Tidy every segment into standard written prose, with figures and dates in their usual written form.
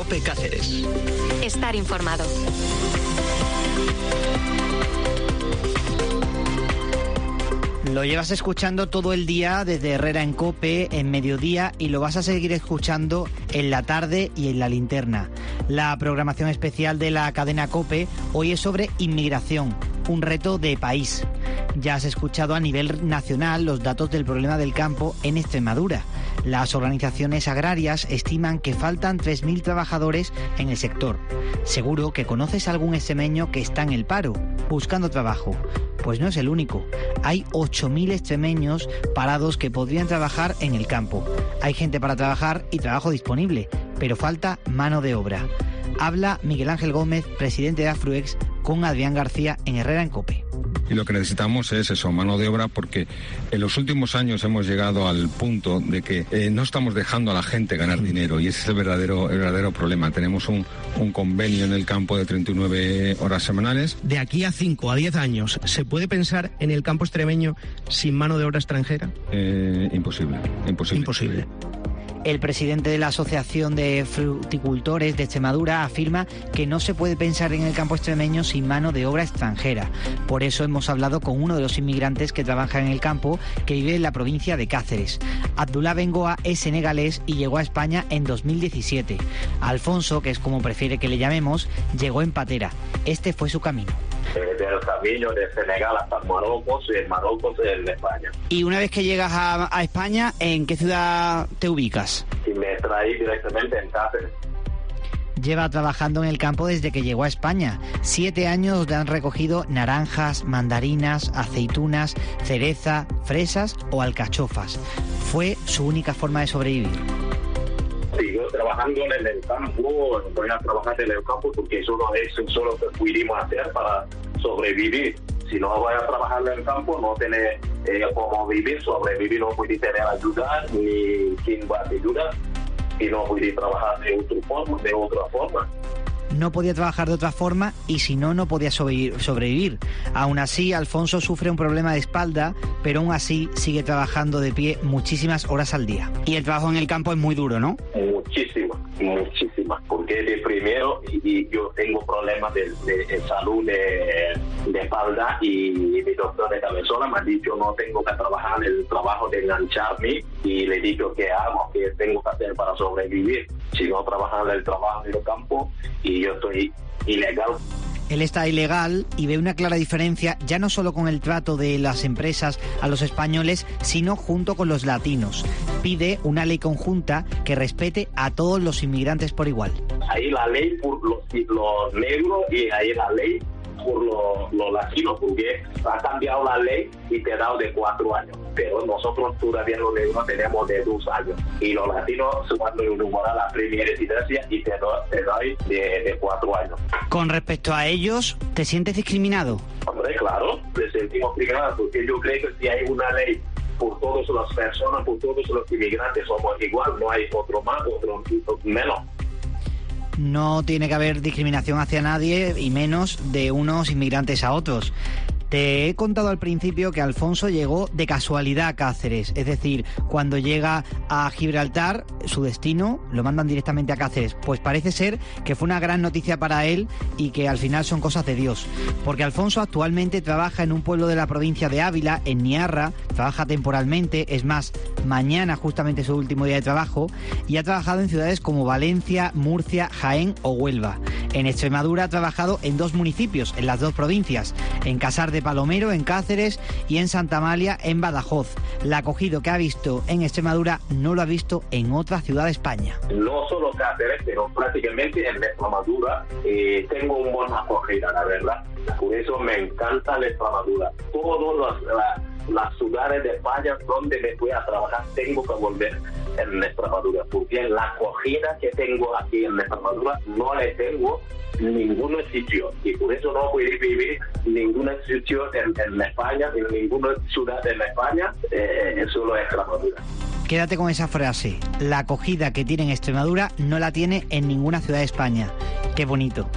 COPE Cáceres. Estar informado. Lo llevas escuchando todo el día desde Herrera en COPE, en mediodía, y lo vas a seguir escuchando en la tarde y en la linterna. La programación especial de la cadena COPE hoy es sobre inmigración, un reto de país. Ya has escuchado a nivel nacional los datos del problema del campo en Extremadura. Las organizaciones agrarias estiman que faltan 3.000 trabajadores en el sector. Seguro que conoces a algún extremeño que está en el paro, buscando trabajo. Pues no es el único. Hay 8.000 extremeños parados que podrían trabajar en el campo. Hay gente para trabajar y trabajo disponible, pero falta mano de obra. Habla Miguel Ángel Gómez, presidente de Afruex, con Adrián García en Herrera en COPE. Y lo que necesitamos es eso, mano de obra, porque en los últimos años hemos llegado al punto de que no estamos dejando a la gente ganar dinero, y ese es el verdadero problema. Tenemos un convenio en el campo de 39 horas semanales. De aquí a 5 a 10 años, ¿se puede pensar en el campo extremeño sin mano de obra extranjera? Imposible. El presidente de la Asociación de Fruticultores de Extremadura afirma que no se puede pensar en el campo extremeño sin mano de obra extranjera. Por eso hemos hablado con uno de los inmigrantes que trabaja en el campo, que vive en la provincia de Cáceres. Abdullah Bengoa es senegalés y llegó a España en 2017. Alfonso, que es como prefiere que le llamemos, llegó en patera. Este fue su camino. Del camino de Senegal hasta Marruecos y en Marruecos en España. Y una vez que llegas a España, ¿en qué ciudad te ubicas? Y me traí directamente en Cáceres. Lleva trabajando en el campo desde que llegó a España. 7 años donde han recogido naranjas, mandarinas, aceitunas, cereza, fresas o alcachofas. Fue su única forma de sobrevivir. Sí, yo trabajando en el campo, voy a trabajar en el campo porque eso no es solo lo que pudimos hacer para sobrevivir. Si no voy a trabajar en el campo, no tener cómo vivir, sobrevivir, no puede tener ayuda, ni quién va a ayudar, y no puede trabajar de otra forma. No podía trabajar de otra forma y si no, no podía sobrevivir. Aún así, Alfonso sufre un problema de espalda, pero aún así sigue trabajando de pie muchísimas horas al día. Y el trabajo en el campo es muy duro, ¿no? Muchísimas, porque de primero y yo tengo problemas de salud de espalda, y mi doctor de cabezona me ha dicho no tengo que trabajar en el trabajo de engancharme, y le he dicho qué hago, qué tengo que hacer para sobrevivir, si no trabajar en el trabajo en el campo, y yo estoy ilegal. Él está ilegal y ve una clara diferencia ya no solo con el trato de las empresas a los españoles, sino junto con los latinos. Pide una ley conjunta que respete a todos los inmigrantes por igual. Hay la ley por los negros y hay la ley por los latinos, porque ha cambiado la ley y te da de 4 años, pero nosotros todavía los negros tenemos de 2 años, y los latinos cuando inauguran la primera residencia y te da de 4 años. Con respecto a ellos, ¿te sientes discriminado? Hombre, claro, me sentimos discriminados, porque yo creo que si hay una ley por todas las personas, por todos los inmigrantes, somos igual, no hay otro más, otro menos. No tiene que haber discriminación hacia nadie y menos de unos inmigrantes a otros. Te he contado al principio que Alfonso llegó de casualidad a Cáceres, es decir, cuando llega a Gibraltar, su destino lo mandan directamente a Cáceres. Pues parece ser que fue una gran noticia para él y que al final son cosas de Dios, porque Alfonso actualmente trabaja en un pueblo de la provincia de Ávila, en Niarra, trabaja temporalmente, es más, mañana justamente es su último día de trabajo, y ha trabajado en ciudades como Valencia, Murcia, Jaén o Huelva. En Extremadura ha trabajado en 2 municipios, en las 2 provincias, en Casar de Palomero, en Cáceres, y en Santa Amalia, en Badajoz. La acogido que ha visto en Extremadura no lo ha visto en otra ciudad de España. No solo Cáceres, pero prácticamente en Extremadura tengo un buen acogida, la verdad. Por eso me encanta la Extremadura. Todas las ciudades de España donde me voy a trabajar tengo que volver en Extremadura, porque la acogida que tengo aquí en Extremadura no la tengo en ningún sitio, y por eso no voy a vivir en ningún sitio en España, en ninguna ciudad en España, solo en Extremadura. Quédate con esa frase. La acogida que tiene en Extremadura no la tiene en ninguna ciudad de España. Qué bonito.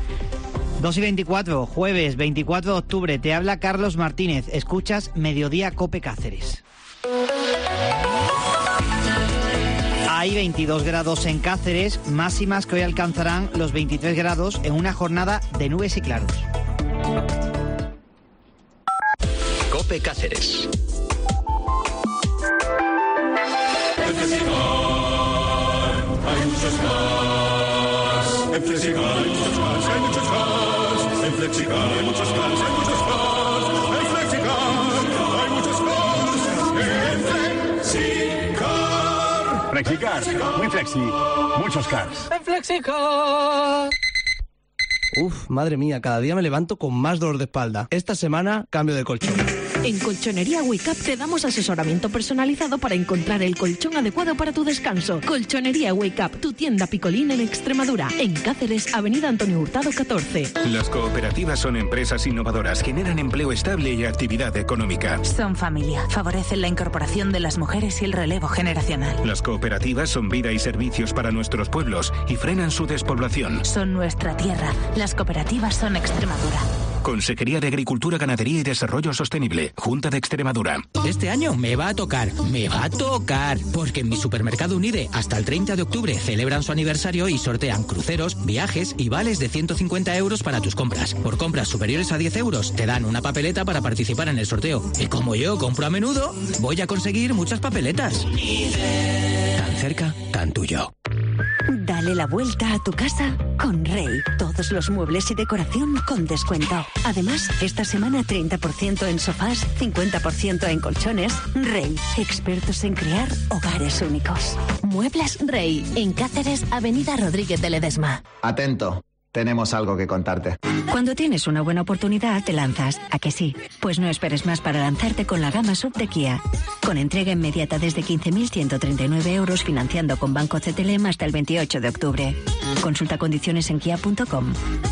2:24, jueves 24 de octubre. Te habla Carlos Martínez. Escuchas Mediodía COPE Cáceres. hay 22 grados en Cáceres, máximas que hoy alcanzarán los 23 grados en una jornada de nubes y claros. COPE Cáceres. En Flexicar hay muchos cars. En Flexicar hay muchos cars, hay muchos cars. En Flexicar hay muchos cars, hay muchos cars. En Flexicar hay muchos cars. En Flexicar. Flexicar, muy flexi, muchos cars. En Flexicar. Uf, madre mía, cada día me levanto con más dolor de espalda. Esta semana cambio de colchón. En Colchonería Wake Up te damos asesoramiento personalizado para encontrar el colchón adecuado para tu descanso. Colchonería Wake Up, tu tienda Picolín en Extremadura. En Cáceres, Avenida Antonio Hurtado 14. Las cooperativas son empresas innovadoras, generan empleo estable y actividad económica. Son familia, favorecen la incorporación de las mujeres y el relevo generacional. Las cooperativas son vida y servicios para nuestros pueblos y frenan su despoblación. Son nuestra tierra. Las cooperativas son Extremadura. Consejería de Agricultura, Ganadería y Desarrollo Sostenible, Junta de Extremadura. Este año me va a tocar, porque en mi supermercado Unide hasta el 30 de octubre celebran su aniversario y sortean cruceros, viajes y vales de 150 euros para tus compras. Por compras superiores a 10 euros te dan una papeleta para participar en el sorteo. Y como yo compro a menudo, voy a conseguir muchas papeletas. Tan cerca, tan tuyo. Dale la vuelta a tu casa con Rey. Todos los muebles y decoración con descuento. Además, esta semana 30% en sofás, 50% en colchones. Rey, expertos en crear hogares únicos. Muebles Rey, en Cáceres, Avenida Rodríguez de Ledesma. Atento. Tenemos algo que contarte. Cuando tienes una buena oportunidad, te lanzas. ¿A que sí? Pues no esperes más para lanzarte con la gama SUV de Kia. Con entrega inmediata desde 15.139 euros, financiando con Banco CTLM hasta el 28 de octubre. Consulta condiciones en kia.com.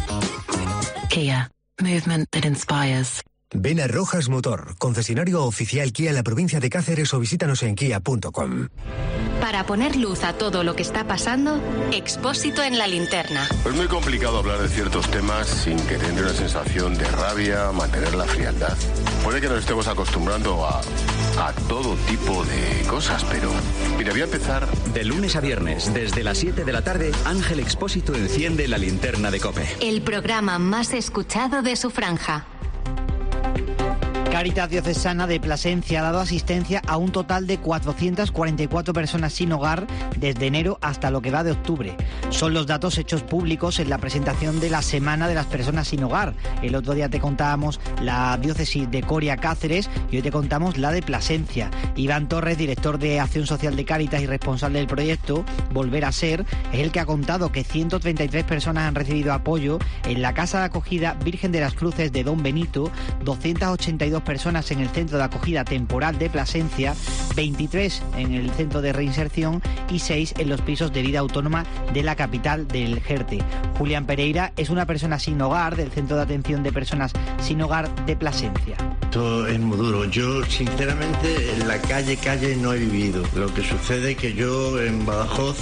Kia. Movement that inspires. Ven a Rojas Motor, concesionario oficial Kia en la provincia de Cáceres, o visítanos en kia.com. Para poner luz a todo lo que está pasando, Expósito en la linterna. Es muy complicado hablar de ciertos temas sin que te entre una sensación de rabia, mantener la frialdad. Puede que nos estemos acostumbrando a todo tipo de cosas, pero... Mira, voy a empezar... De lunes a viernes, desde las 7 de la tarde, Ángel Expósito enciende la linterna de COPE. El programa más escuchado de su franja. Cáritas Diocesana de Plasencia ha dado asistencia a un total de 444 personas sin hogar desde enero hasta lo que va de octubre. Son los datos hechos públicos en la presentación de la Semana de las Personas sin Hogar. El otro día te contábamos la diócesis de Coria Cáceres y hoy te contamos la de Plasencia. Iván Torres, director de Acción Social de Cáritas y responsable del proyecto Volver a Ser, es el que ha contado que 133 personas han recibido apoyo en la Casa de Acogida Virgen de las Cruces de Don Benito, 282 personas en el Centro de Acogida Temporal de Plasencia, 23 en el Centro de Reinserción y 6 en los pisos de vida autónoma de la capital del Jerte. Julián Pereira es una persona sin hogar del Centro de Atención de Personas sin Hogar de Plasencia. Esto es muy duro. Yo, sinceramente, en la calle no he vivido. Lo que sucede es que yo en Badajoz,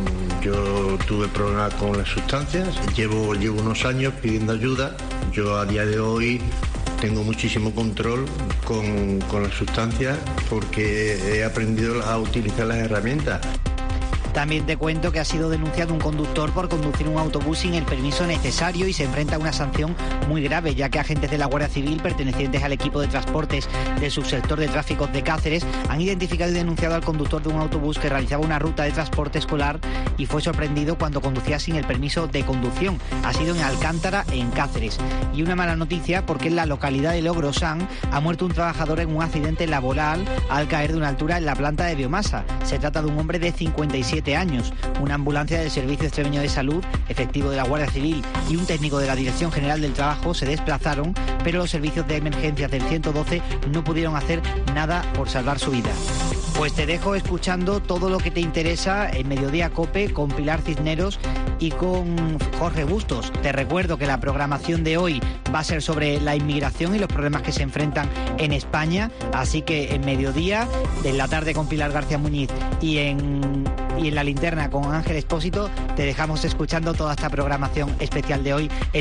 yo tuve problemas con las sustancias. Llevo unos años pidiendo ayuda. Yo a día de hoy tengo muchísimo control con las sustancias porque he aprendido a utilizar las herramientas. También te cuento que ha sido denunciado un conductor por conducir un autobús sin el permiso necesario y se enfrenta a una sanción muy grave, ya que agentes de la Guardia Civil pertenecientes al equipo de transportes del subsector de tráfico de Cáceres han identificado y denunciado al conductor de un autobús que realizaba una ruta de transporte escolar y fue sorprendido cuando conducía sin el permiso de conducción. Ha sido en Alcántara, en Cáceres. Y una mala noticia porque en la localidad de Logrosán ha muerto un trabajador en un accidente laboral al caer de una altura en la planta de biomasa. Se trata de un hombre de 57 años. Una ambulancia del Servicio Extremeño de Salud, efectivo de la Guardia Civil y un técnico de la Dirección General del Trabajo se desplazaron, pero los servicios de emergencias del 112 no pudieron hacer nada por salvar su vida. Pues te dejo escuchando todo lo que te interesa en Mediodía COPE con Pilar Cisneros y con Jorge Bustos. Te recuerdo que la programación de hoy va a ser sobre la inmigración y los problemas que se enfrentan en España, así que en Mediodía, en la tarde con Pilar García Muñiz y en la linterna con Ángel Expósito, te dejamos escuchando toda esta programación especial de hoy.